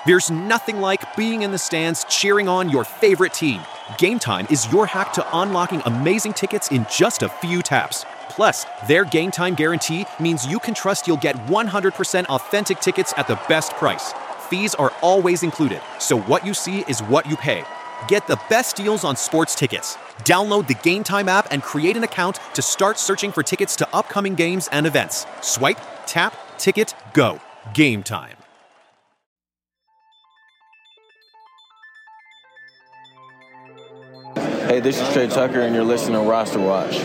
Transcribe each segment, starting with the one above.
There's nothing like being in the stands cheering on your favorite team. Game Time is your hack to unlocking amazing tickets in just a few taps. Plus, their Game Time guarantee means you can trust you'll get 100% authentic tickets at the best price. Fees are always included, so what you see is what you pay. Get the best deals on sports tickets. Download the Game Time app and create an account to start searching for tickets to upcoming games and events. Swipe, tap, ticket, go. Game Time. Hey, this is Trey Tucker, and you're listening to Roster Watch.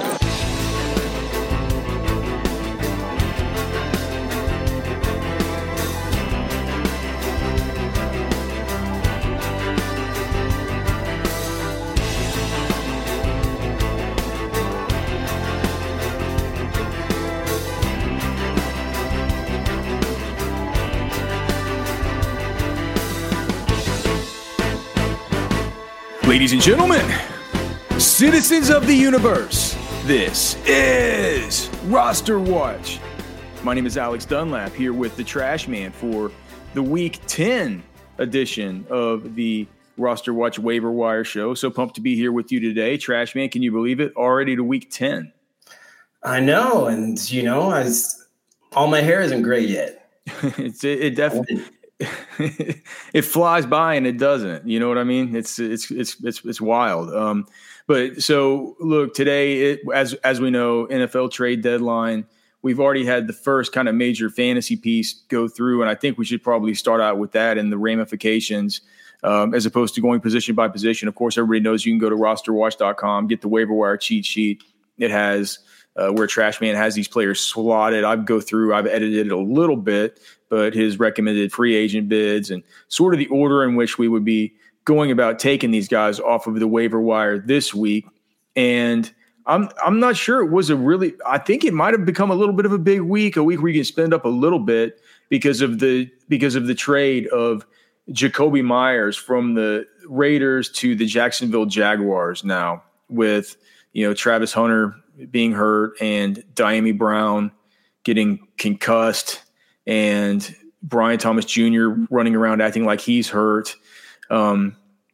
Ladies and gentlemen, citizens of the universe, this is Roster Watch. My name is Alex Dunlap, here with the Trash Man for the Week 10 edition of the Roster Watch Waiver Wire Show. So pumped to be here with you today. Trash Man, can you believe it? Already to Week 10. I know, and all my hair isn't gray yet. it definitely... it flies by and it doesn't. You know what I mean? It's wild. But so look, today, as we know, NFL trade deadline. We've already had the first kind of major fantasy piece go through, and I think we should probably start out with that and the ramifications, as opposed to going position by position. Of course, everybody knows you can go to rosterwatch.com, get the waiver wire cheat sheet. It has where Trash Man has these players slotted. I've edited it a little bit, but his recommended free agent bids and sort of the order in which we would be going about taking these guys off of the waiver wire this week. And I'm not sure it was I think it might have become a little bit of a big week, a week where you can spend up a little bit because of the trade of Jakobi Meyers from the Raiders to the Jacksonville Jaguars now, with, Travis Hunter being hurt and Diami Brown getting concussed and Brian Thomas Jr. running around acting like he's hurt. The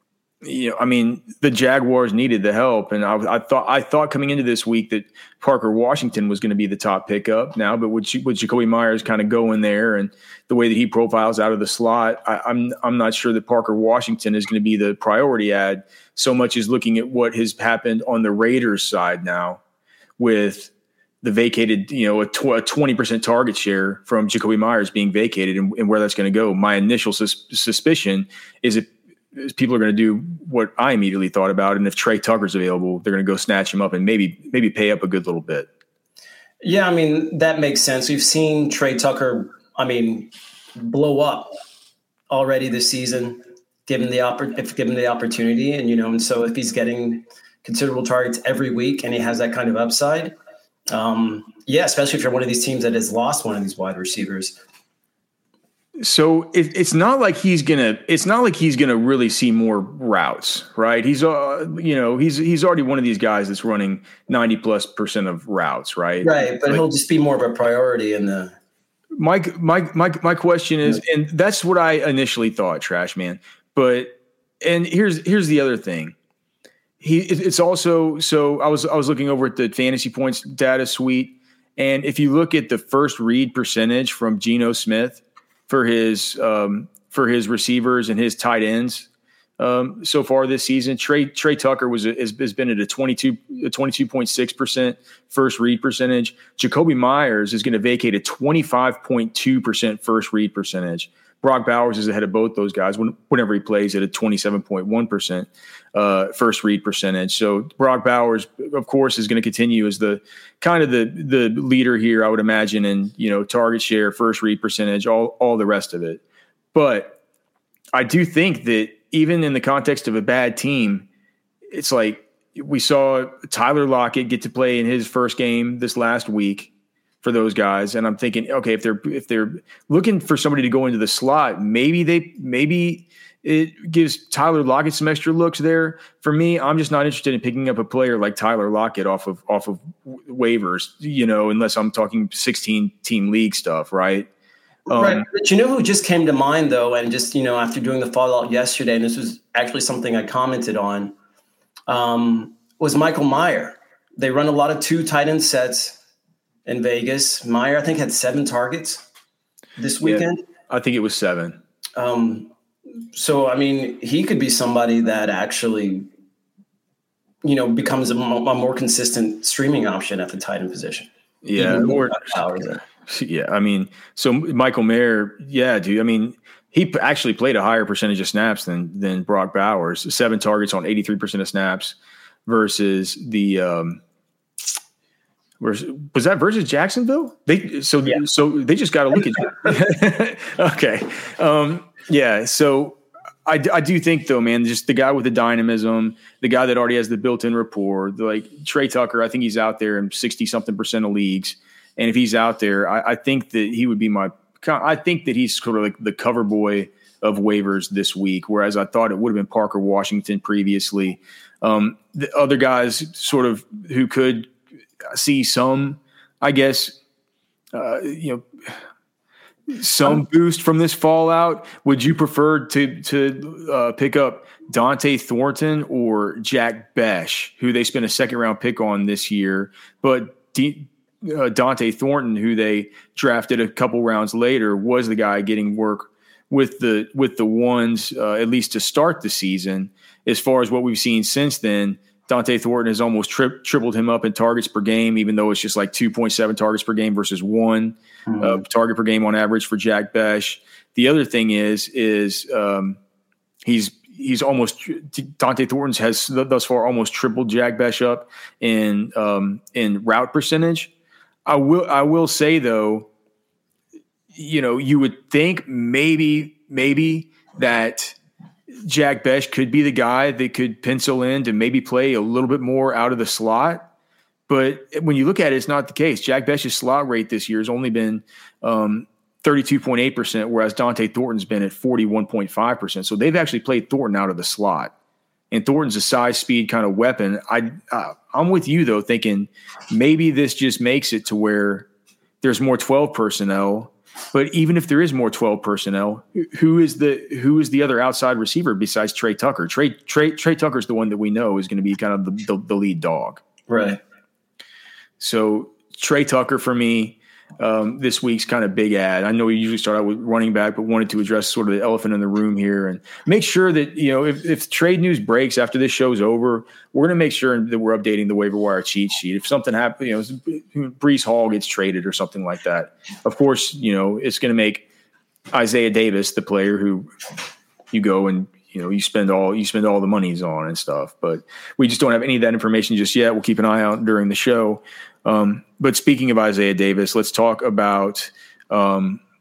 Jaguars needed the help, and I thought coming into this week that Parker Washington was going to be the top pickup now, but with Jakobi Meyers kind of going there and the way that he profiles out of the slot, I'm not sure that Parker Washington is going to be the priority ad so much as looking at what has happened on the Raiders side now with the vacated, a 20% target share from Jakobi Meyers being vacated and where that's going to go. My initial suspicion is people are going to do what I immediately thought about. And if Trey Tucker's available, they're going to go snatch him up and maybe pay up a good little bit. Yeah, that makes sense. We've seen Trey Tucker, blow up already this season, given the opportunity. And so if he's getting considerable targets every week and he has that kind of upside, especially if you're one of these teams that has lost one of these wide receivers. So it's not like he's gonna really see more routes, right? He's he's already one of these guys that's running 90+% of routes, right? Right, but he'll just be more of a priority in the. My question is, and that's what I initially thought, Trash Man. And here's the other thing. It's also, so I was looking over at the fantasy points data suite, and if you look at the first read percentage from Geno Smith for his receivers and his tight ends so far this season, Trey Tucker has been at a 22.6% first read percentage. Jakobi Meyers is going to vacate a 25.2% first read percentage. Brock Bowers is ahead of both those guys whenever he plays at a 27.1% first read percentage. So Brock Bowers, of course, is going to continue as the kind of the leader here, I would imagine, in target share, first read percentage, all the rest of it. But I do think that even in the context of a bad team, it's like we saw Tyler Lockett get to play in his first game this last week for those guys. And I'm thinking, okay, if they're looking for somebody to go into the slot, maybe it gives Tyler Lockett some extra looks there. For me, I'm just not interested in picking up a player like Tyler Lockett off of waivers, unless I'm talking 16 team league stuff. Right. Right. But you know who just came to mind, though, and just, after doing the fallout yesterday, and this was actually something I commented on, was Michael Mayer. They run a lot of 2 tight end sets in Vegas. Mayer, I think, had 7 targets this weekend. Yeah, I think it was 7. So, I mean, he could be somebody that actually, becomes a more consistent streaming option at the tight end position. Yeah. Yeah. I mean, so Michael Mayer, yeah, dude. I mean, he actually played a higher percentage of snaps than Brock Bowers, 7 targets on 83% of snaps versus the, was that versus Jacksonville? So they just got to look at you. Okay. Yeah. So I do think, though, man, just the guy with the dynamism, the guy that already has the built-in rapport, like Trey Tucker, I think he's out there in 60-something% of leagues. And if he's out there, I think that he would be I think that he's sort of like the cover boy of waivers this week, whereas I thought it would have been Parker Washington previously. The other guys sort of who could see some, I guess, some boost from this fallout. Would you prefer to pick up Dante Thornton or Jack Besh, who they spent a 2nd-round pick on this year, but Dante Thornton, who they drafted a couple rounds later, was the guy getting work with the ones at least to start the season. As far as what we've seen since then, Dante Thornton has almost tripled him up in targets per game, even though it's just like 2.7 targets per game versus 1 target per game on average for Jack Besh. The other thing is he's almost Dante Thornton has thus far almost tripled Jack Besh up in route percentage. I will say, though, you would think maybe that Jack Besh could be the guy that could pencil in to maybe play a little bit more out of the slot. But when you look at it, it's not the case. Jack Besh's slot rate this year has only been 32.8%, whereas Dante Thornton's been at 41.5%. So they've actually played Thornton out of the slot. And Thornton's a size, speed kind of weapon. I'm with you, though, thinking maybe this just makes it to where there's more 12 personnel. But even if there is more 12 personnel, who is the other outside receiver besides Trey Tucker? Trey Tucker's the one that we know is going to be kind of the lead dog. Right. So Trey Tucker for me this week's kind of big ad. I know we usually start out with running back, but wanted to address sort of the elephant in the room here and make sure that, if trade news breaks after this show's over, we're going to make sure that we're updating the waiver wire cheat sheet. If something happens, Breece Hall gets traded or something like that, of course, it's going to make Isaiah Davis the player who you go and, you spend all the monies on and stuff, but we just don't have any of that information just yet. We'll keep an eye out during the show. But speaking of Isaiah Davis, let's talk about. Let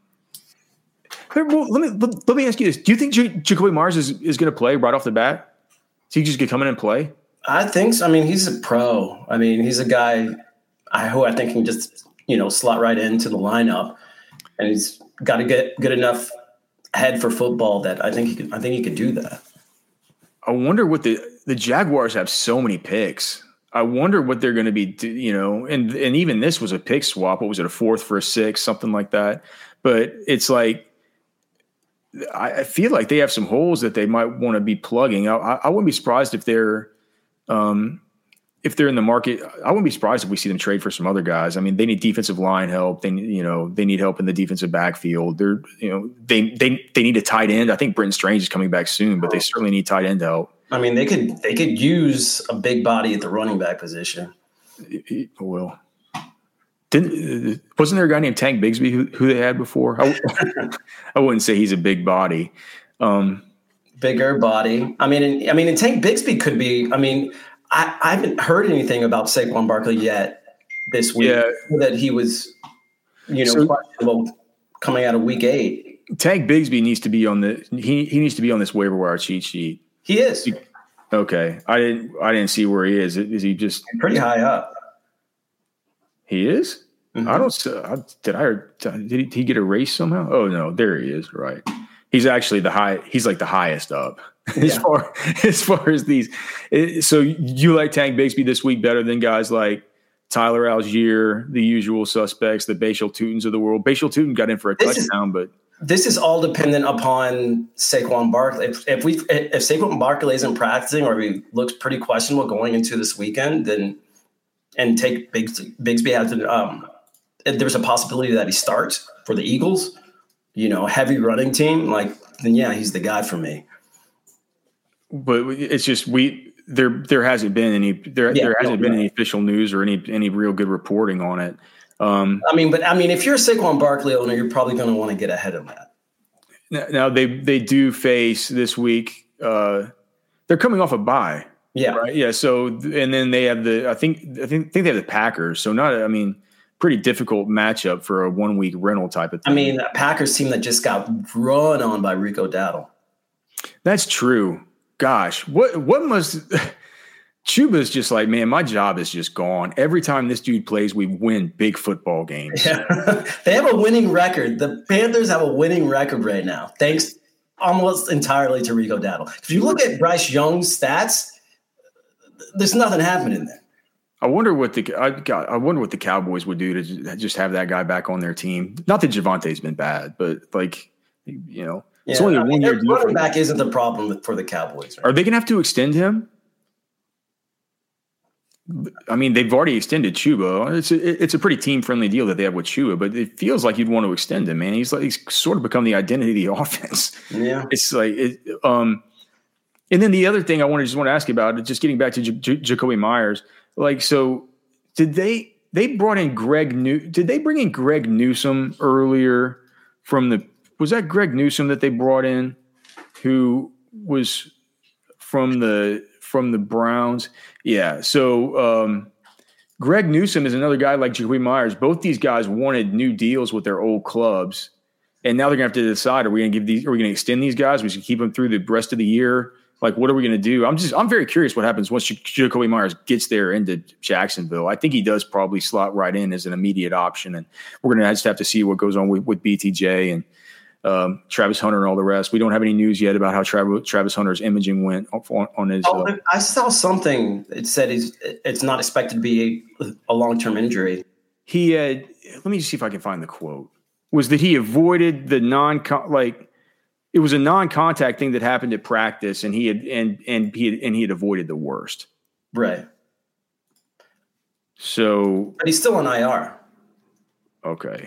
me ask you this: do you think Jacoby Myers is going to play right off the bat? Is he just going to come in and play? I think so. I mean, he's a pro. I mean, he's a guy who I think can just slot right into the lineup, and he's got to get good enough head for football that I think he could do that. I wonder what the Jaguars have so many picks. I wonder what they're going to be, and even this was a pick swap. What was it, a 4th for a 6th, something like that? But it's like, I feel like they have some holes that they might want to be plugging. I wouldn't be surprised if they're in the market. I wouldn't be surprised if we see them trade for some other guys. I mean, they need defensive line help. They need help in the defensive backfield. They need a tight end. I think Brenton Strange is coming back soon, but they certainly need tight end help. I mean, they could use a big body at the running back position. Well, wasn't there a guy named Tank Bigsby who they had before? I wouldn't say he's a big body. Bigger body. I mean, and Tank Bigsby could be. I mean, I haven't heard anything about Saquon Barkley yet this week. Yeah. That he was, questionable coming out of week 8. Tank Bigsby needs to be on he needs to be on this waiver wire cheat sheet. He is. Okay. I didn't see where he is. Is he just pretty high up? He is? Mm-hmm. Did he get erased somehow? Oh no, there he is. Right. He's actually he's like the highest up as far as these. So you like Tank Bigsby this week better than guys like Tyler Algier, the usual suspects, the Bashal Tutins of the world. Bashal Tutin got in for a touchdown, but this is all dependent upon Saquon Barkley. If Saquon Barkley isn't practicing or he looks pretty questionable going into this weekend, then and take Bigsby has to. There's a possibility that he starts for the Eagles. Heavy running team. Then yeah, he's the guy for me. But it's just there hasn't been any any official news or any real good reporting on it. If you're a Saquon Barkley owner, you're probably going to want to get ahead of that. Now they do face this week. They're coming off a bye. Yeah. Right. Yeah. So and then they have I think they have the Packers. So pretty difficult matchup for a 1 week rental type of thing. A Packers team that just got run on by Rico Dowdle. That's true. Gosh, what must Chuba's just like, man, my job is just gone. Every time this dude plays, we win big football games. Yeah. They have a winning record. The Panthers have a winning record right now, thanks almost entirely to Rico Dowdle. If you look at Bryce Young's stats, there's nothing happening there. I wonder what the Cowboys would do to just have that guy back on their team. Not that Javante's been bad, but it's only a 1 year deal. Running back isn't the problem for the Cowboys. Right? Are they going to have to extend him? They've already extended Chuba. It's a pretty team friendly deal that they have with Chuba, but it feels like you'd want to extend him, man. He's sort of become the identity of the offense. Yeah, it's and then the other thing I want to ask you about, just getting back to Jacoby Myers. So did they brought in did they bring in Greg Newsome earlier was that Greg Newsome that they brought in who was from the Browns? Yeah. So Greg Newsome is another guy like Jacoby Myers. Both these guys wanted new deals with their old clubs. And now they're gonna have to decide, are we gonna extend these guys? We should keep them through the rest of the year. What are we going to do? I'm very curious what happens once Jacoby Myers gets there into Jacksonville. I think he does probably slot right in as an immediate option, and we're going to just have to see what goes on with BTJ and Travis Hunter and all the rest. We don't have any news yet about how Travis Hunter's imaging went on his. I saw something. It said it's not expected to be a long-term injury. He had. Let me just see if I can find the quote. Was that he avoided the it was a non-contact thing that happened at practice, and he had avoided the worst. Right. So, but he's still on IR. Okay.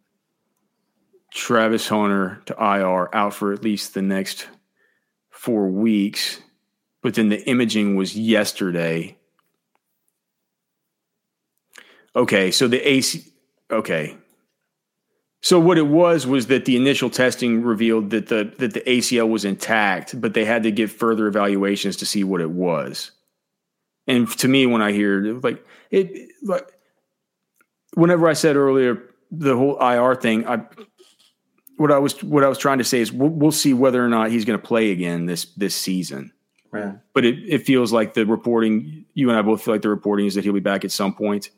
Travis Hunter to IR, out for at least the next 4 weeks, but then the imaging was yesterday. Okay, so the AC. Okay. So what it was that the initial testing revealed that the ACL was intact, but they had to get further evaluations to see what it was. And to me, when I hear whenever I said earlier the whole IR thing, what I was trying to say is we'll see whether or not he's going to play again this season. Right. But it feels like the reporting, you and I both feel like the reporting is that he'll be back at some point.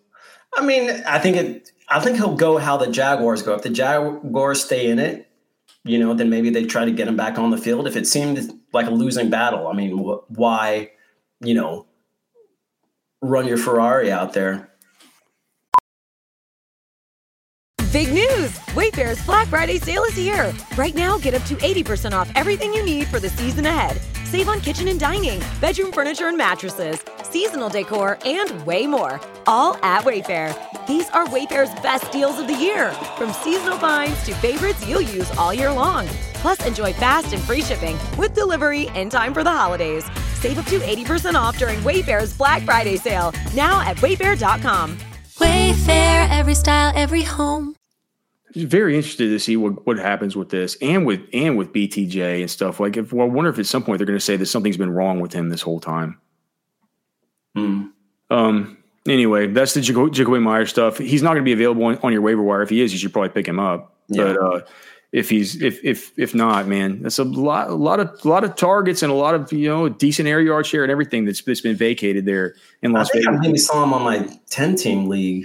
I think he'll go how the Jaguars go. If the Jaguars stay in it, then maybe they try to get him back on the field. If it seemed like a losing battle, why, run your Ferrari out there? Big news! Wayfair's Black Friday sale is here. Right now, get up to 80% off everything you need for the season ahead. Save on kitchen and dining, bedroom furniture and mattresses, seasonal decor, and way more. All at Wayfair. These are Wayfair's best deals of the year. From seasonal finds to favorites you'll use all year long. Plus, enjoy fast and free shipping with delivery in time for the holidays. Save up to 80% off during Wayfair's Black Friday sale. Now at Wayfair.com. Wayfair, every style, every home. Very interested to see what happens with this and with BTJ and stuff. I wonder if at some point they're going to say that something's been wrong with him this whole time. Anyway, that's the Jacoby Myers stuff. He's not going to be available on your waiver wire. If he is, you should probably pick him up. Yeah. But if not, man, that's a lot of targets and a lot of decent air yard share and everything that's been vacated there in Las Vegas. I maybe saw him on my 10-team league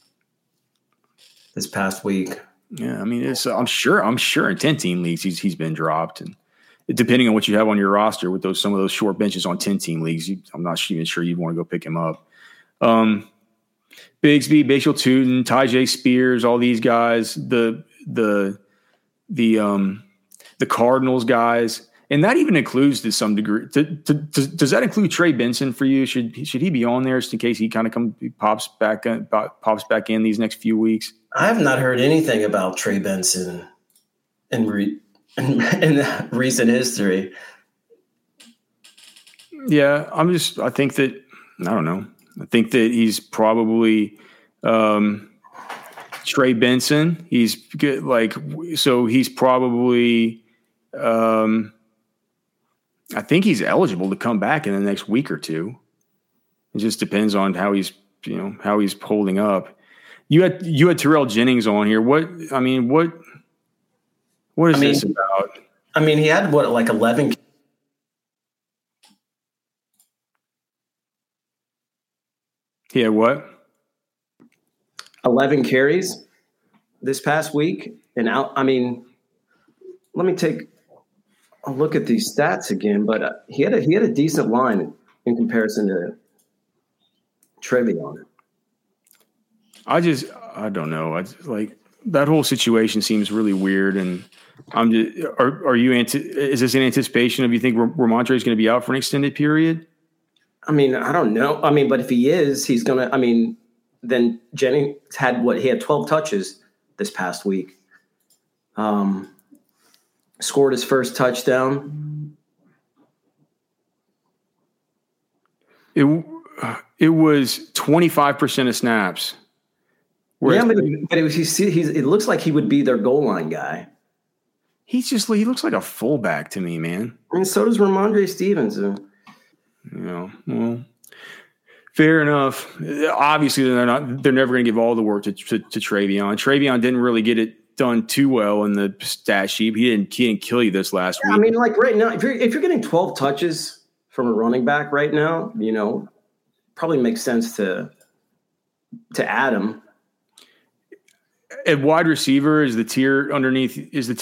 this past week. Yeah, I'm sure in 10-team leagues he's been dropped, and depending on what you have on your roster with some of those short benches on 10-team leagues, I'm not even sure you'd want to go pick him up. Bigsby, Bashal Tootin, Tyjae Spears, all these guys, the Cardinals guys, and that even includes to some degree. Does that include Trey Benson for you? Should he be on there just in case he kind of pops back in these next few weeks? I have not heard anything about Trey Benson in recent history. Yeah, I think that he's probably Trey Benson. He's good, so he's probably I think he's eligible to come back in the next week or two. It just depends on how he's holding up. You had Terrell Jennings on here. What is this about? I mean, he had 11. He had what? 11 carries this past week. And let me take a look at these stats again, but he had a decent line in comparison to Trevion. I don't know. That whole situation seems really weird. And I'm just, is this an anticipation of, you think Ramondre is going to be out for an extended period? I don't know. But if he is, he's going to, then Jennings he had 12 touches this past week. Scored his first touchdown. It was 25% of snaps. Yeah, but it looks like he would be their goal line guy. He looks like a fullback to me, man. So does Ramondre Stevenson. Well, fair enough. Obviously, they're never going to give all the work to Trevion. Trevion didn't really get it done too well in the stat sheet. He didn't kill you this last week. Right now, if you're getting 12 touches from a running back right now, probably makes sense to add him. At wide receiver is the tier underneath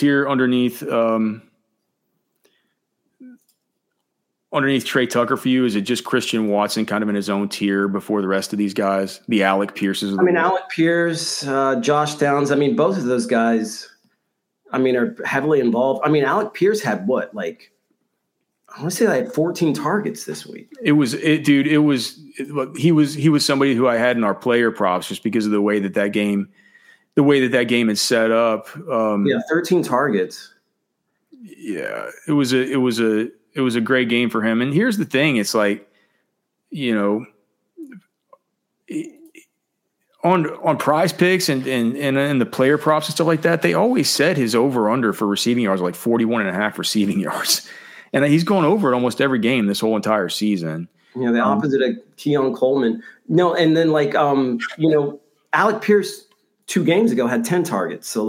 Trey Tucker for you? Is it just Christian Watson kind of in his own tier before the rest of these guys? The Alec Pierces? Alec Pierce, Josh Downs. Both of those guys, are heavily involved. Alec Pierce had what? I want to say I had 14 targets this week. He was somebody who I had in our player props just because of the way that game is set up. 13 targets. Yeah, it was a great game for him. And here's the thing. It's on Prize Picks and the player props and stuff like that, they always said his over under for receiving yards was 41.5 receiving yards. And he's going over it almost every game this whole entire season. The opposite of Keon Coleman. No. And then Alec Pierce 2 games ago had 10 targets. So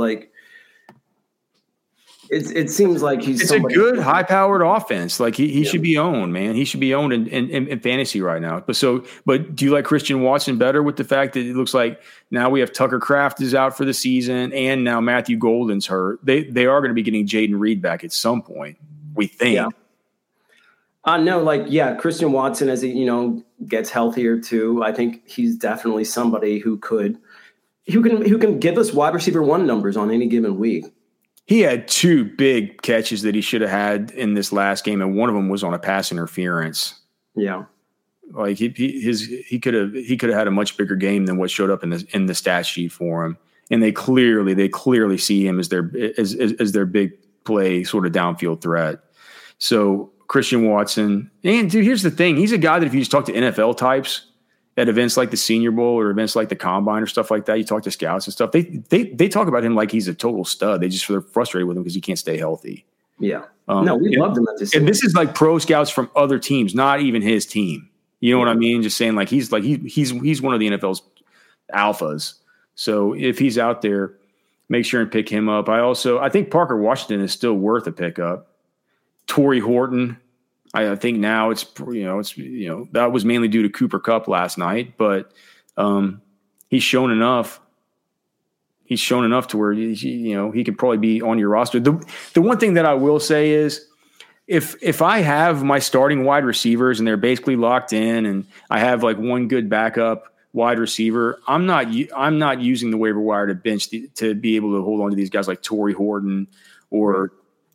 it seems like it's a good high-powered offense. He should be owned, man. He should be owned in fantasy right now. But do you like Christian Watson better with the fact that it looks like now we have Tucker Kraft is out for the season and now Matthew Golden's hurt? They are going to be getting Jaden Reed back at some point, we think. Yeah. Christian Watson, as he gets healthier too, I think he's definitely somebody who can give us wide receiver 1 numbers on any given week. He had 2 big catches that he should have had in this last game, and one of them was on a pass interference. Yeah, he could have had a much bigger game than what showed up in the stat sheet for him. And they clearly see him as their big play sort of downfield threat. So Christian Watson, and dude, here's the thing: he's a guy that if you just talk to NFL types at events like the Senior Bowl or events like the Combine or stuff like that, you talk to scouts and stuff, they talk about him like he's a total stud. They're frustrated with him because he can't stay healthy. Yeah. We loved him at this. And this is pro scouts from other teams, not even his team. You know what I mean? Just saying he's one of the NFL's alphas. So if he's out there, make sure and pick him up. I think Parker Washington is still worth a pickup. Torrey Horton, I think now that was mainly due to Cooper Kupp last night, but he's shown enough. He's shown enough to where he could probably be on your roster. The one thing that I will say is if I have my starting wide receivers and they're basically locked in, and I have one good backup wide receiver, I'm not using the waiver wire to bench to be able to hold on to these guys like Torrey Horton or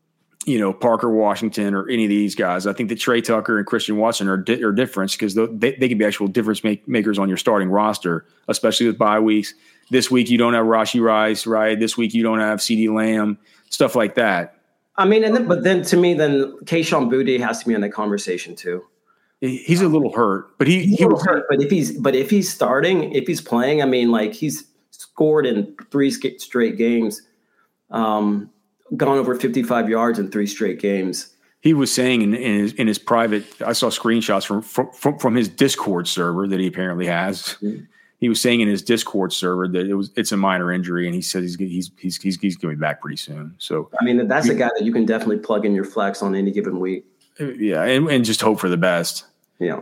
Parker Washington or any of these guys. I think that Trey Tucker and Christian Watson are different because they can be actual difference makers on your starting roster, especially with bye weeks. This week you don't have Rashee Rice, right? This week you don't have CeeDee Lamb, stuff like that. I mean, but then to me, then Kayshon Boutte has to be in the conversation too. He's a little hurt, but he was hurt. But if he's starting, if he's playing, I mean, like he's scored in 3 straight games, gone over 55 yards in 3 straight games. He was saying in his private, I saw screenshots from his Discord server that he apparently has. Mm-hmm. He was saying in his Discord server that it's a minor injury, and he said he's going to be back pretty soon. So I mean, that's a guy that you can definitely plug in your flex on any given week. Yeah, and just hope for the best. Yeah.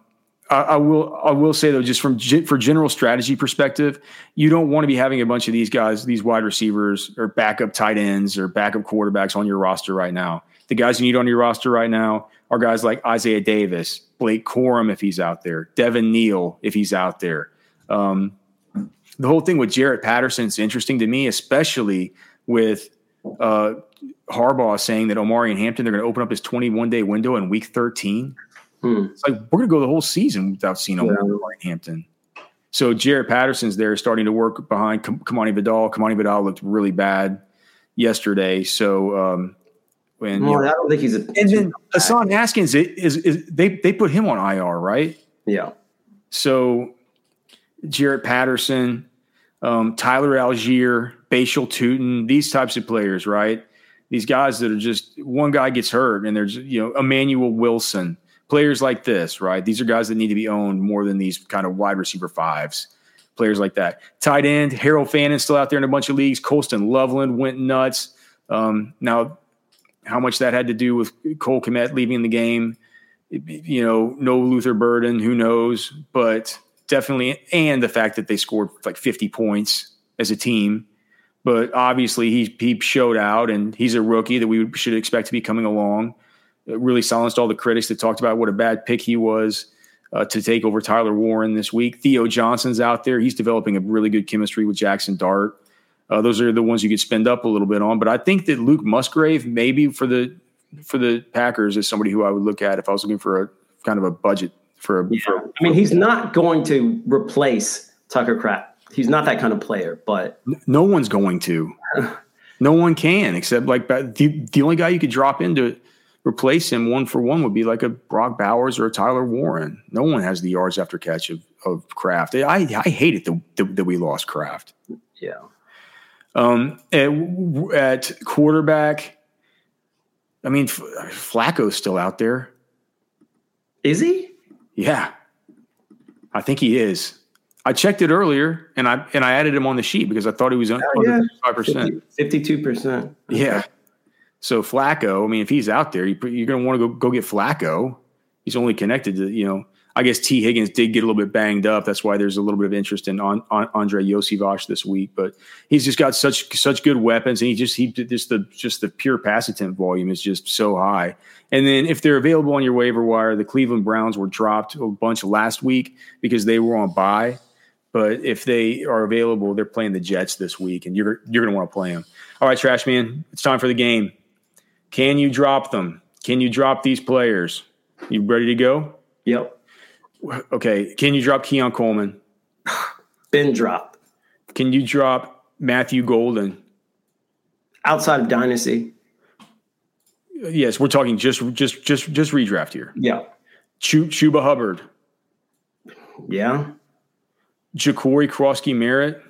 I will say though, just for general strategy perspective, you don't want to be having a bunch of these guys, these wide receivers or backup tight ends or backup quarterbacks on your roster right now. The guys you need on your roster right now are guys like Isaiah Davis, Blake Corum if he's out there, Devin Neal if he's out there. The whole thing with Jarrett Patterson is interesting to me, especially with Harbaugh saying that Omari and Hampton, they're going to open up his 21-day window in week 13. It's like we're going to go the whole season without seeing Omari and Hampton. So Jarrett Patterson's there starting to work behind Kamani Vidal. Kamani Vidal looked really bad yesterday. So I don't think he's and then Hassan Haskins is they put him on IR, right? Yeah. So Jarrett Patterson, Tyler Algier, Bashal Tutin, these types of players, right? These guys that are just one guy gets hurt and there's Emmanuel Wilson. Players like this, right? These are guys that need to be owned more than these kind of wide receiver fives. Players like that. Tight end, Harold Fannon's still out there in a bunch of leagues. Colston Loveland went nuts. Now, how much that had to do with Cole Kmet leaving the game, no Luther Burden, who knows? But definitely, and the fact that they scored like 50 points as a team. But obviously, he showed out, and he's a rookie that we should expect to be coming along. It really silenced all the critics that talked about what a bad pick he was to take over Tyler Warren this week. Theo Johnson's out there. He's developing a really good chemistry with Jackson Dart. Those are the ones you could spend up a little bit on. But I think that Luke Musgrave, maybe for the Packers, is somebody who I would look at if I was looking for a kind of a budget for I mean, he's not going to replace Tucker Kraft. He's not that kind of player, but no one's going to. No one can, except like the only guy you could drop in to replace him 1-for-1 would be like a Brock Bowers or a Tyler Warren. No one has the yards after catch of Kraft. I hate it that we lost Kraft. Yeah. At quarterback, I mean, Flacco's still out there. Is he? Yeah, I think he is. I checked it earlier, and I added him on the sheet because I thought he was under 5%. 52%. Yeah. So Flacco, I mean, if he's out there, you're going to want to go get Flacco. He's only connected to, I guess T. Higgins did get a little bit banged up. That's why there's a little bit of interest in Andre Iosivas this week. But he's just got such good weapons, and the pure pass attempt volume is just so high. And then if they're available on your waiver wire, the Cleveland Browns were dropped a bunch last week because they were on bye. But if they are available, they're playing the Jets this week, and you're going to want to play them. All right, Trash Man, it's time for the game. Can you drop them? Can you drop these players? You ready to go? Yep. Okay. Can you drop Keon Coleman? Been dropped. Can you drop Matthew Golden? Outside of Dynasty. Yes, we're talking just redraft here. Yeah. Chuba Hubbard. Yeah. Ja'Cory Krosky-Merritt.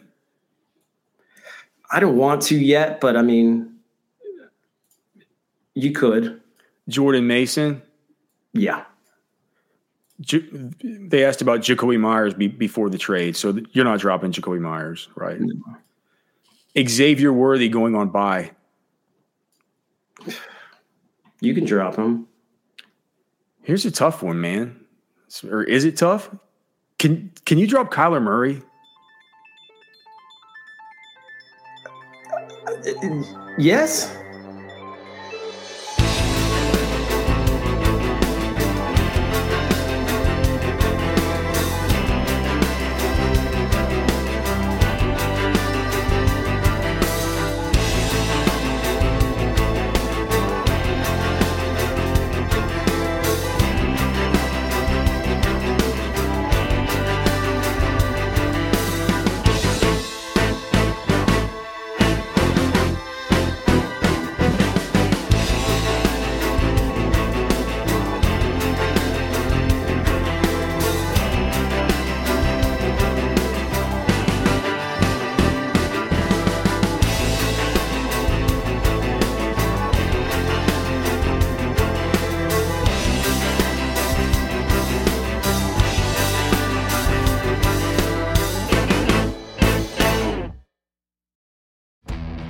I don't want to yet, but I mean, you could. Jordan Mason. Yeah. They asked about Jacoby Myers before the trade, so you're not dropping Jacoby Myers, right? No. Xavier Worthy going on bye. You can drop him. Here's a tough one, man. Or is it tough? Can you drop Kyler Murray? Yes.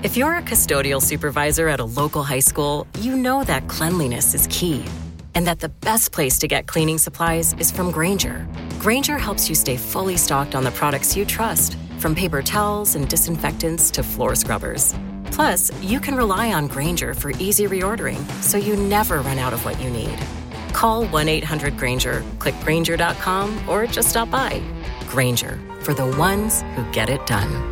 If you're a custodial supervisor at a local high school, you know that cleanliness is key and that the best place to get cleaning supplies is from Grainger. Grainger helps you stay fully stocked on the products you trust, from paper towels and disinfectants to floor scrubbers. Plus, you can rely on Grainger for easy reordering, so you never run out of what you need. Call 1-800-GRAINGER, click Grainger.com, or just stop by. Grainger, for the ones who get it done.